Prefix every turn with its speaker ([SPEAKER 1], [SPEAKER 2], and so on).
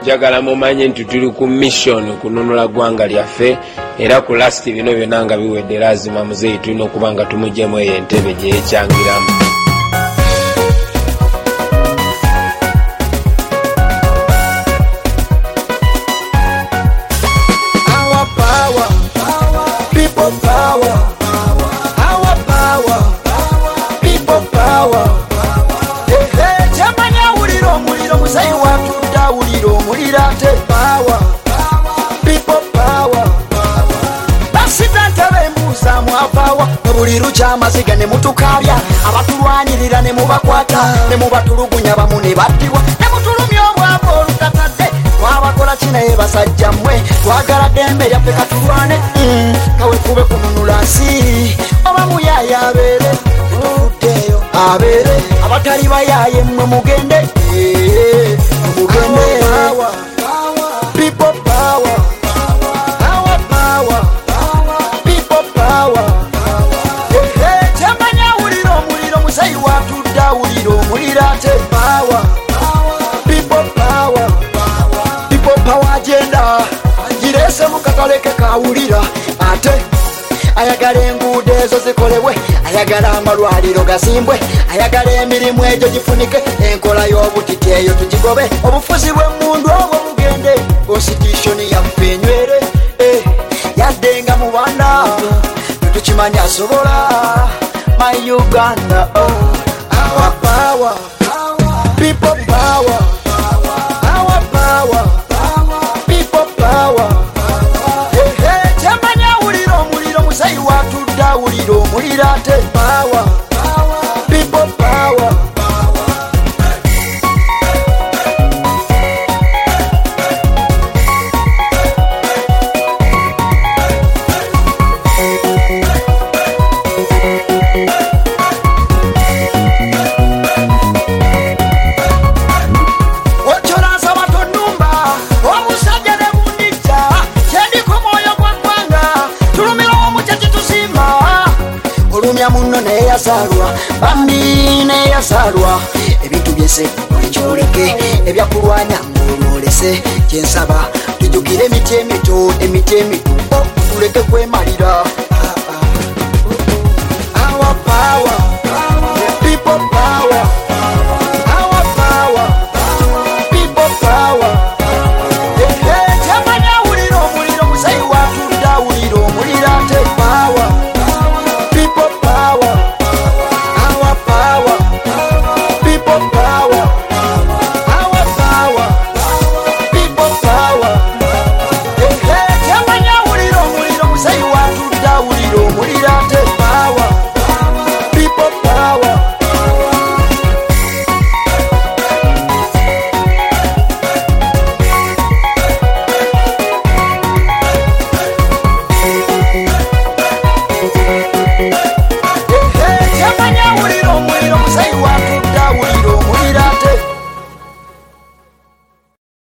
[SPEAKER 1] njagala mumanye nti tuli ku mission kununula ggwanga lyaffe era ku last bino byonna nga biwedde lazima muzeeyi tulina okuba nga tumuggyemu eyo entebe gye yekyangiramu.
[SPEAKER 2] Amaziga ne mutukabya abatulwanirira ne mubakwata ne mubatulugunya bamu ne battibwa ne mutulumya obwabo olutatadde twabakola kinaye basajja mmwe twagala ddembe lyaffe katulwane kawe kube kununula nsi oba muyaaye abeere tutuddeeyo abeere abatali bayaaye mmwe mugende mugende people power power power people power Mulirate power, people power, people power agenda. Girese mukakaleke kawulira ate ayagala enguudo ezo zikolebwe, ayagala amalwaliro gasimbwe, ayagala emirimu egyo gifunike, enkola y'obutiti eyo tugigobe, obufuzi bw'emmundu obwo bugende, constitution yaffe enywere yadde nga mu baana tetukimanya asobola my Uganda. Our power, people power, our power, people power. Chamanya uliro musayi watudda uliro mulirate power, people power. Muno neyasalwa bambi neyasalwa ebintu byese ekyoleke ebyakulwanya ngololese kyensaba tujukire emiti emito tuleke kwemalira. Our power, people power.